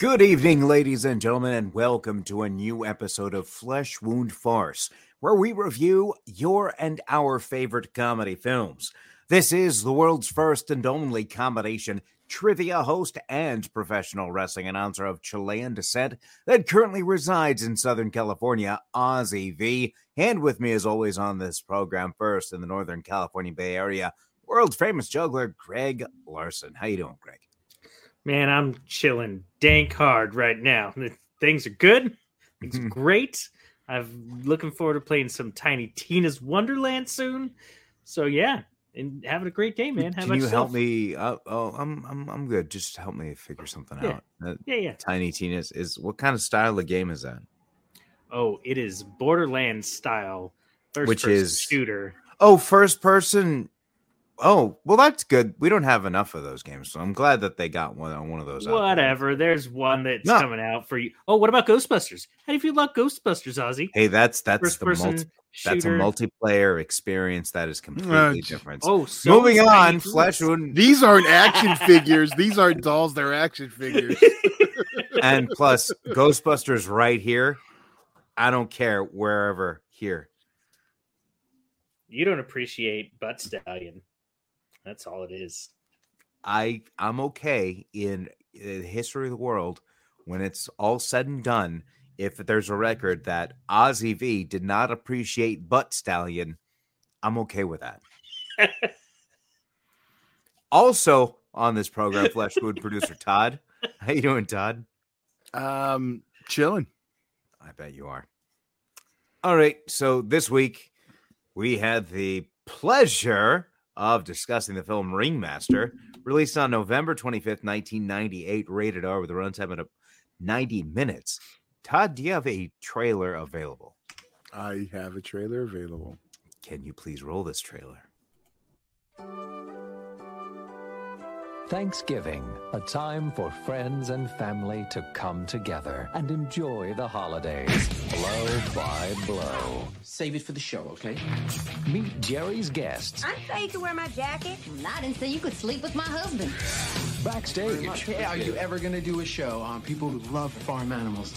Good evening, ladies and gentlemen, and welcome to a new episode of Flesh Wound Farce, where we review your and our favorite comedy films. This is the world's first and only combination trivia host and professional wrestling announcer of Chilean descent that currently resides in Southern California, Ozzy V. And with me, as always, on this program, first in the Northern California Bay Area, world famous juggler Greg Larson. How you doing, Greg? Man, I'm chilling dank hard right now. Things are good. Things are great. I'm looking forward to playing some Tiny Tina's Wonderland soon. So yeah, and having a great day, man. How Can about you help yourself? me? I'm good. Just help me figure something out. Yeah. Tiny Tina's is what kind of style of game is that? Oh, it is Borderlands style Which first-person is shooter. Oh, first person. Oh, well, that's good. We don't have enough of those games, so I'm glad that they got one of those. Whatever. There's one that's coming out for you. Oh, what about Ghostbusters? How do you feel about Ghostbusters, Ozzy? Hey, that's First-person that's a shooter. multiplayer experience that is completely different. Oh, moving on. Tiny Flesh Tina's. Wound. These aren't action figures. These aren't dolls. They're action figures. And plus, Ghostbusters right here. I don't care wherever here. You don't appreciate Butt Stallion. That's all it is. I'm okay in the history of the world when it's all said and done. If there's a record that Ozzy V did not appreciate Butt Stallion, I'm okay with that. Also on this program, Flesh Wound producer Todd. How you doing, Todd? Chilling. I bet you are. All right. So this week we had the pleasure of discussing the film Ringmaster, released on November 25th, 1998, rated R with a runtime of 90 minutes. Todd, do you have a trailer available? I have a trailer available. Can you please roll this trailer? Thanksgiving, a time for friends and family to come together and enjoy the holidays, blow by blow. Save it for the show, okay? Meet Jerry's guests I didn't say you could wear my jacket. I didn't say you could sleep with my husband. backstage. Hey, are you ever gonna do a show on people who love farm animals?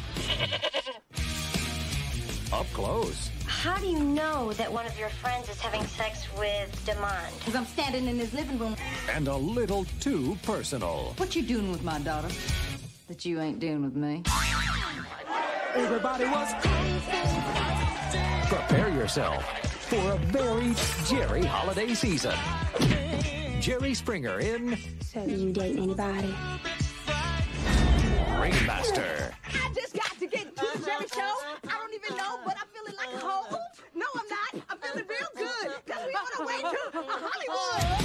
Up close. How do you know that one of your friends is having sex with Demand? Because I'm standing in his living room. And a little too personal. What you doing with my daughter that you ain't doing with me? Everybody was prepare yourself for a very Jerry holiday season. Jerry Springer in So you date anybody? Ringmaster. I just got to get to the Jerry Show. I don't even know, but I'm feeling like home. No, I'm not. I'm feeling real good because we on our way to Hollywood.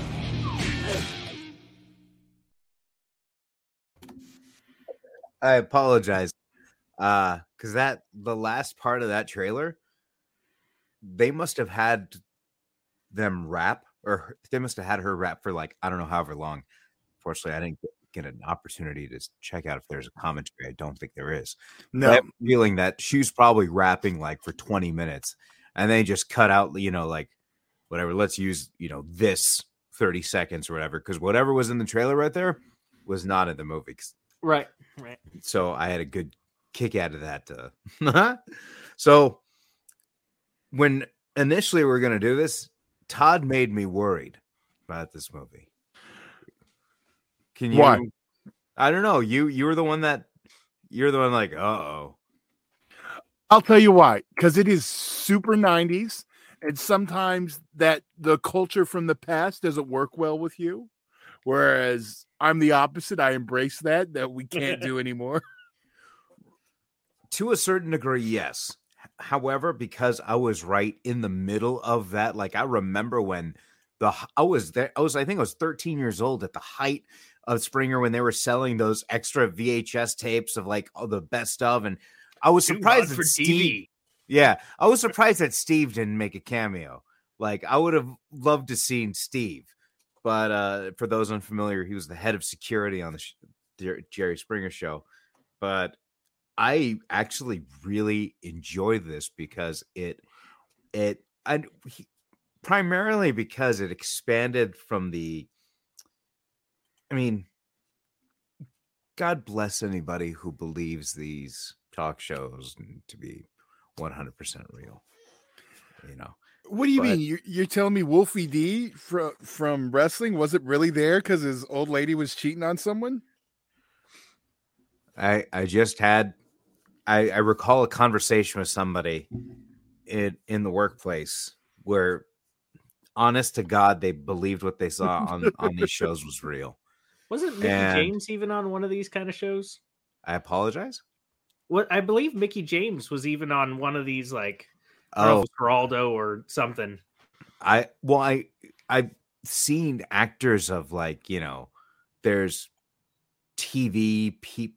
I apologize. Because the last part of that trailer, they must have had them rap, or they must have had her rap for like, I don't know, however long. Fortunately, I didn't get an opportunity to check out if there's a commentary. I don't think there is. No. But I have a feeling that she was probably rapping like for 20 minutes and they just cut out, like whatever. Let's use, this 30 seconds or whatever. Because whatever was in the trailer right there was not in the movie. Right. So I had a good kick out of that. So when initially we were going to do this, Todd made me worried about this movie. Can you? Why? I don't know. You're the one like, uh-oh. I'll tell you why. Because it is super 90s, and sometimes that the culture from the past doesn't work well with you. Whereas I'm the opposite. I embrace that we can't do anymore. To a certain degree, yes. However, because I was right in the middle of that, like I remember when I think I was 13 years old at the height of Springer when they were selling those extra VHS tapes of like all the best of, and I was surprised for that TV. I was surprised that Steve didn't make a cameo. Like I would have loved to seen Steve, but for those unfamiliar, he was the head of security on the Jerry Springer show. But I actually really enjoyed this because primarily because it expanded from God bless anybody who believes these talk shows to be 100% real. You know. What do you mean? You're telling me Wolfie D from wrestling wasn't really there because his old lady was cheating on someone? I just had I recall a conversation with somebody in the workplace where, honest to God, they believed what they saw on these shows was real. Wasn't Mickey James even on one of these kind of shows? I apologize. What I believe Mickey James was even on one of these, like Geraldo or something. I've seen actors of, like, you know, there's TV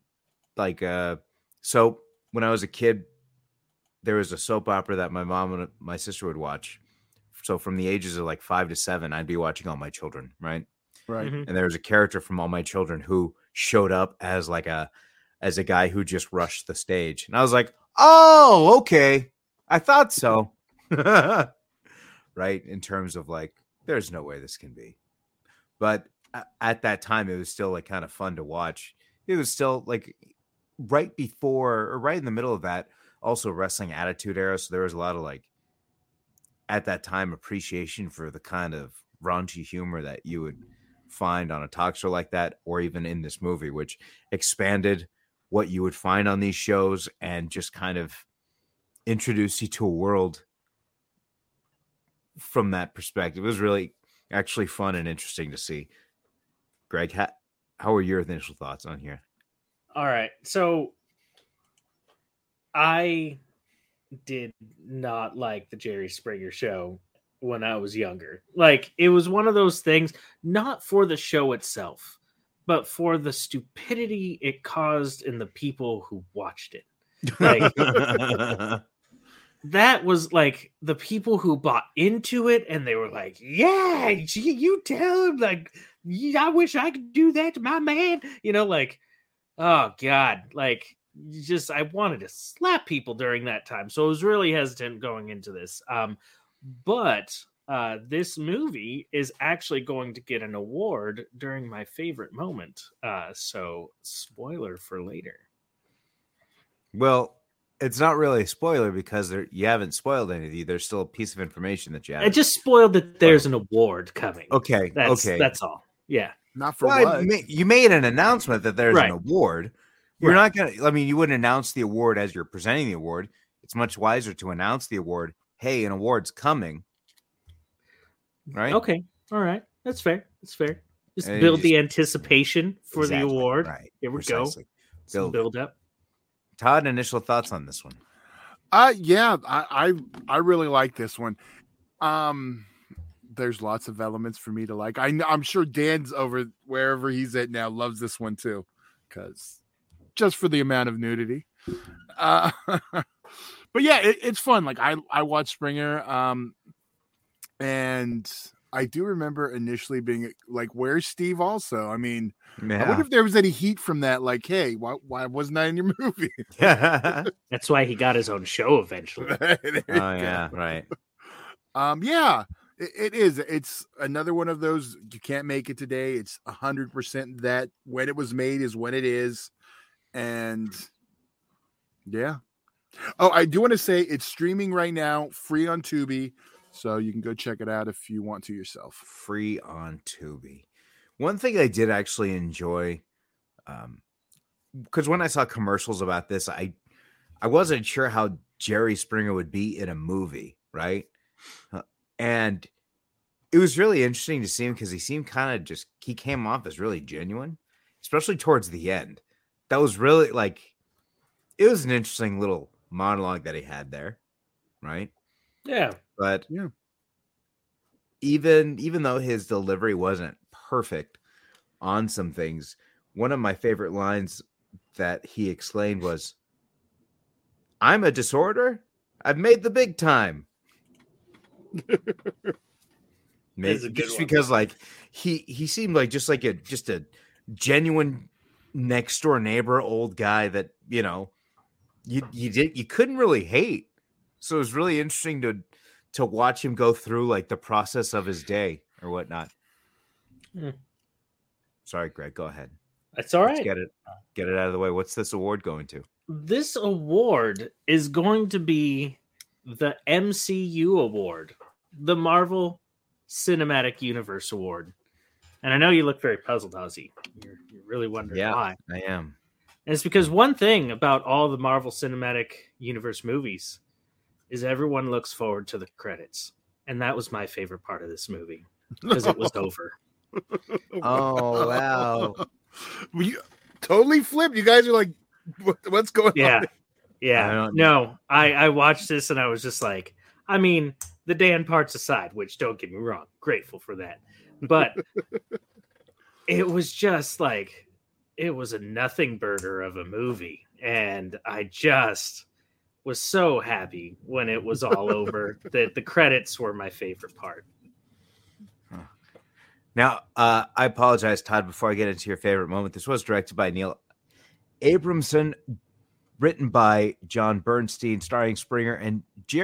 so when I was a kid, there was a soap opera that my mom and my sister would watch. So from the ages of like 5 to 7, I'd be watching All My Children, right? Right. Mm-hmm. And there was a character from All My Children who showed up as a guy who just rushed the stage. And I was like, oh, okay. I thought so. Right? In terms of, like, there's no way this can be. But at that time, it was still, like, kind of fun to watch. It was still, like, right before or right in the middle of that, also Wrestling Attitude Era. So there was a lot of, like, at that time, appreciation for the kind of raunchy humor that you would find on a talk show like that, or even in this movie, which expanded what you would find on these shows and just kind of introduced you to a world from that perspective. It was really actually fun and interesting to see. Greg, how are your initial thoughts on here? All right. So I did not like the Jerry Springer show when I was younger. Like, it was one of those things, not for the show itself, but for the stupidity it caused in the people who watched it. Like, that was like the people who bought into it, and they were like, yeah, you tell him, like, I wish I could do that to my man. You know, like, oh God, like, I wanted to slap people during that time. So I was really hesitant going into this. But this movie is actually going to get an award during my favorite moment. So spoiler for later. Well, it's not really a spoiler because you haven't spoiled anything. There's still a piece of information that you haven't. I just spoiled that there's an award coming. Okay. That's all. Yeah. Not for what? You made an announcement that there's Right. an award. You're not going to, I mean, you wouldn't announce the award as you're presenting the award. It's much wiser to announce the award. Hey, an award's coming. Right? Okay. All right. That's fair. That's fair. Just build the anticipation for the award. Right. Here we Precisely. go. Build up. Todd, initial thoughts on this one? Yeah, I really like this one. There's lots of elements for me to like. I'm sure Dan's over wherever he's at now loves this one too, because just for the amount of nudity. But yeah, it's fun. Like, I watched Springer, and I do remember initially being like, "Where's Steve?" Also, I mean, I wonder if there was any heat from that. Like, hey, why wasn't I in your movie? That's why he got his own show eventually. Yeah, right. Yeah, it is. It's another one of those, you can't make it today. It's 100% that when it was made is when it is. And yeah. Oh, I do want to say it's streaming right now, free on Tubi. So you can go check it out if you want to yourself. Free on Tubi. One thing I did actually enjoy, because when I saw commercials about this, I wasn't sure how Jerry Springer would be in a movie, right? And it was really interesting to see him because he seemed kind of he came off as really genuine, especially towards the end. That was really, like, it was an interesting little monologue that he had there, right? Yeah. But yeah, even though his delivery wasn't perfect on some things, one of my favorite lines that he explained was, "I'm a disorder. I've made the big time." Just because, like, he seemed like just a genuine next door neighbor old guy that, you know, you couldn't really hate. So it was really interesting to watch him go through, like, the process of his day or whatnot. Sorry, Greg, go ahead. That's all Let's right. get it out of the way. What's this award going to? This award is going to be the MCU award, the Marvel Cinematic Universe award. And I know you look very puzzled, Ozzy. You're really wondering why. I am. And it's because one thing about all the Marvel Cinematic Universe movies is everyone looks forward to the credits. And that was my favorite part of this movie because it was over. Oh, wow. You totally flipped. You guys are like, what's going on? Yeah. No, I watched this and I was just like, I mean, the Dan parts aside, which don't get me wrong, grateful for that. But it was just like, it was a nothing burger of a movie. And I just was so happy when it was all over that the credits were my favorite part. Now, I apologize, Todd, before I get into your favorite moment. This was directed by Neil Abramson, written by John Bernstein, starring Springer and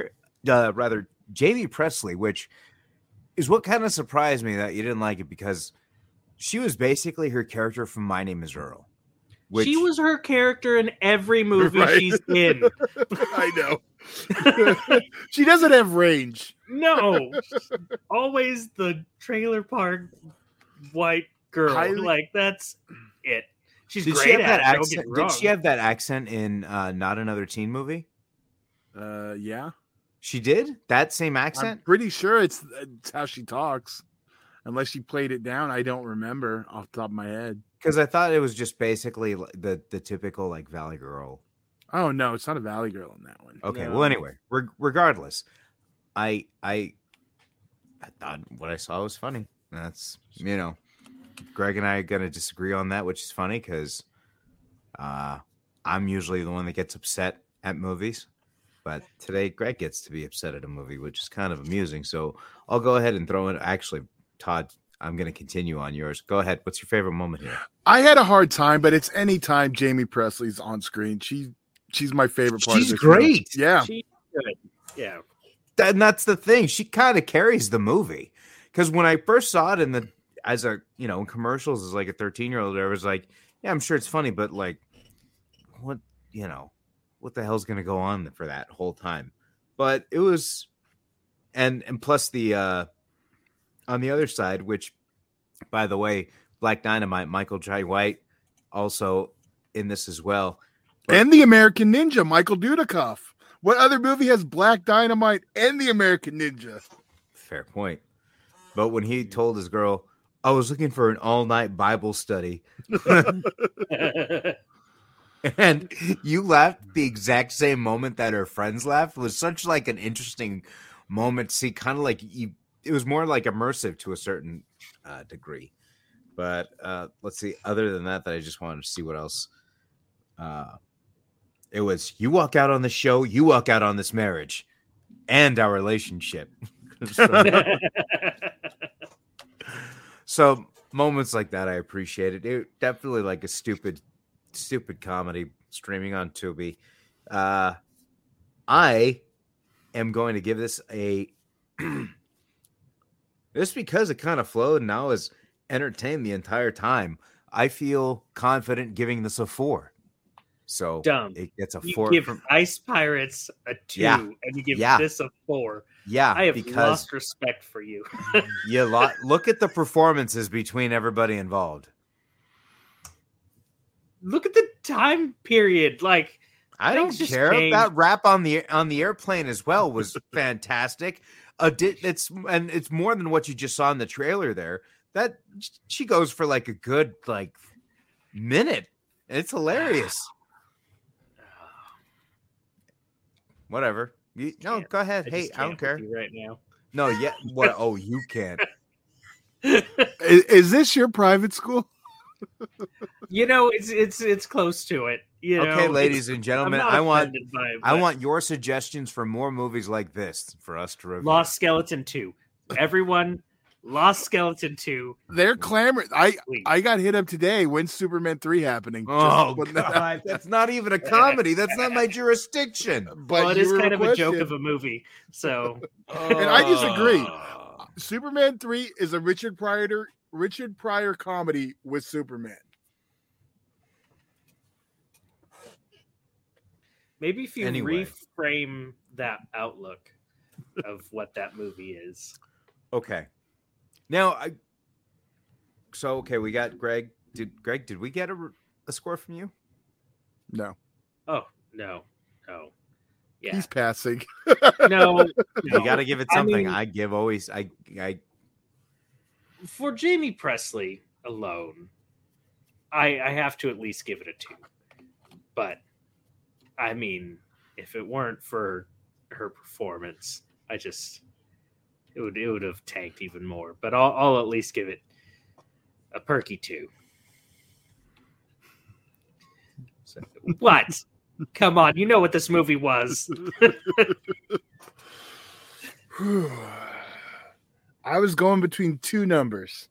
Jamie Presley, which is what kind of surprised me that you didn't like it, because she was basically her character from My Name is Earl. She was her character in every movie she's in. I know. She doesn't have range. No. Always the trailer park white girl. Like, that's it. She's great at it, don't get me wrong. Did she have that accent in Not Another Teen Movie? Yeah. She did? That same accent? I'm pretty sure it's how she talks. Unless she played it down, I don't remember off the top of my head. Because I thought it was just basically the typical like Valley Girl. Oh no, it's not a Valley Girl in that one. Okay, No. well anyway, regardless, I thought what I saw was funny. That's, Greg and I are gonna disagree on that, which is funny because I'm usually the one that gets upset at movies, but today Greg gets to be upset at a movie, which is kind of amusing. So I'll go ahead and throw in. Actually, Todd, I'm going to continue on yours. Go ahead. What's your favorite moment here? I had a hard time, but it's any time Jamie Presley's on screen. She's my favorite part. She's of this great. Film. Yeah, She's good. Yeah. And that's the thing. She kind of carries the movie. Because when I first saw it in commercials as like a 13-year-old, I was like, yeah, I'm sure it's funny, but like, what the hell's going to go on for that whole time? But it was, and plus the, on the other side, which, by the way, Black Dynamite, Michael Jai White, also in this as well. and the American Ninja, Michael Dudikoff. What other movie has Black Dynamite and the American Ninja? Fair point. But when he told his girl, I was looking for an all-night Bible study, and you laughed the exact same moment that her friends laughed, it was such like an interesting moment to see, kind of like it was more like immersive to a certain degree. But let's see, other than that, I just wanted to see what else. It was, you walk out on the show, you walk out on this marriage and our relationship. So moments like that, I appreciate it. It definitely like a stupid comedy streaming on Tubi. I am going to give this a just because it kind of flowed and I was entertained the entire time. I feel confident giving this a 4. So Dumb. It gets a You 4. give Ice Pirates a 2, and you give this a 4. Yeah, I have because lost respect for you. look at the performances between everybody involved. Look at the time period. Like, I don't care. That rap on the airplane as well was fantastic. It's more than what you just saw in the trailer there. That she goes for like a good like minute. It's hilarious. Whatever. No, go ahead. Hey, I don't care right now. No, yeah. What? Oh, you can't. Is this your private school? It's close to it. Okay, ladies and gentlemen, I want want your suggestions for more movies like this for us to review. Lost Skeleton 2. Everyone, Lost Skeleton 2. They're clamoring. I got hit up today. When's Superman 3 happening? Oh, God. That's not even a comedy. That's not my jurisdiction. But it is kind of a joke of a movie. So, and I disagree. Superman 3 is a Richard Pryor comedy with Superman. Maybe if you Anyway. reframe that outlook of what that movie is. Okay. Now, we got Greg. Did we get a score from you? No, Oh, no. Yeah. he's passing. No. You got to give it I something. mean- For Jamie Presley alone, I have to at least give it a 2. But I mean, if it weren't for her performance, it would have tanked even more. But I'll at least give it a perky 2. So, what? Come on, you know what this movie was. I was going between 2 numbers.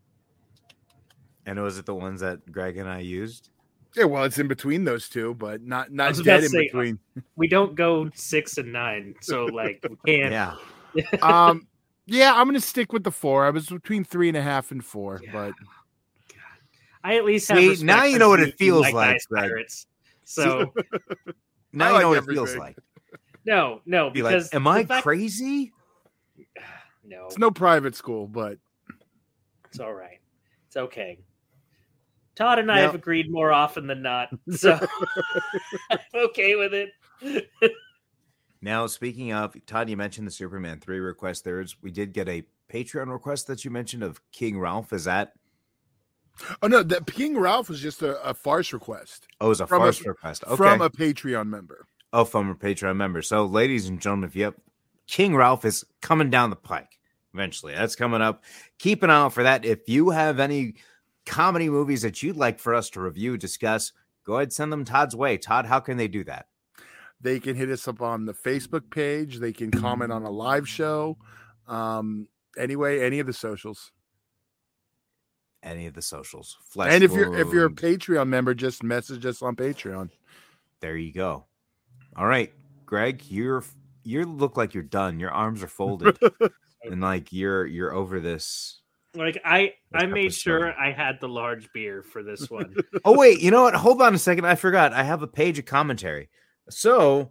And was it the ones that Greg and I used? Yeah, well, it's in between those 2, but not was dead about to in say, between. We don't go 6 and 9, so like we can't. Yeah. Yeah, I'm gonna stick with the 4. I was between 3.5 and 4, Yeah. but I at least have See, respect now you for know what it you feels like like, Ice Greg. Pirates. So Now I you like know what it feels everything. like. no, Be because like, am I the fact- crazy? No, it's no private school. But it's all right. It's okay. Todd and I Now- have agreed more often than not, so I'm okay with it. Now, speaking of, Todd, you mentioned the Superman 3 request. We did get a Patreon request that you mentioned of King Ralph. Is that? oh no, that King Ralph was just a farce request Oh, it was a From a- farce request. Okay. from a Patreon member. Oh, from a Patreon member. So, ladies and gentlemen, King Ralph is coming down the pike eventually. That's coming up. Keep an eye out for that. If you have any comedy movies that you'd like for us to review, discuss, go ahead, send them Todd's way. Todd, how can they do that? They can hit us up on the Facebook page. They can comment on a live show. Anyway, any of the socials. Any of the socials. Flesh And if you're a Wound. Patreon member, just message us on Patreon. There you go. All right, Greg, you look like you're done. Your arms are folded, and like you're over this. Like I This made episode. sure I had the large beer for this one. Oh wait, you know what? Hold on a second. I forgot. I have a page of commentary. So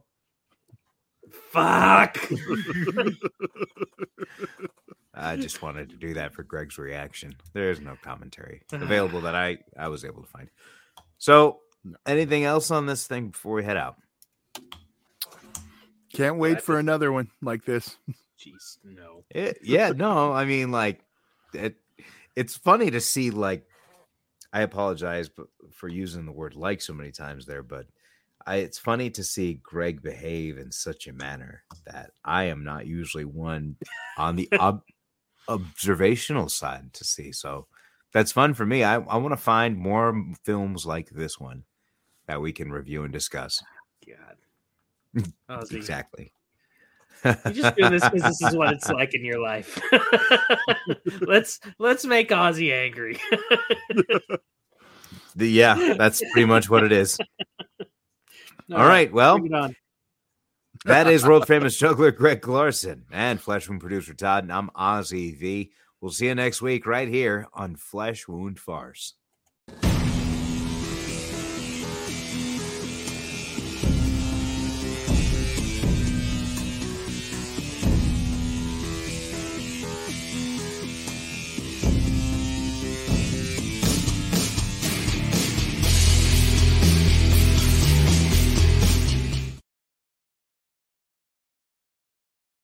Fuck. I just wanted to do that for Greg's reaction. There's no commentary available that I was able to find. So, anything else on this thing before we head out? Can't wait That for is- another one like this. Jeez, no. Yeah, no, I mean, like, it's funny to see, like, I apologize for using the word like so many times there, but it's funny to see Greg behave in such a manner that I am not usually one on the observational side to see. So that's fun for me. I want to find more films like this one that we can review and discuss. God. Ozzy, Exactly. you just do this because this is what it's like in your life. let's make Ozzy angry. Yeah, that's pretty much what it is. All right, well, bring it on. that is world famous juggler Greg Larson and Flesh Wound producer Todd, and I'm Ozzy V. We'll see you next week right here on Flesh Wound Farce.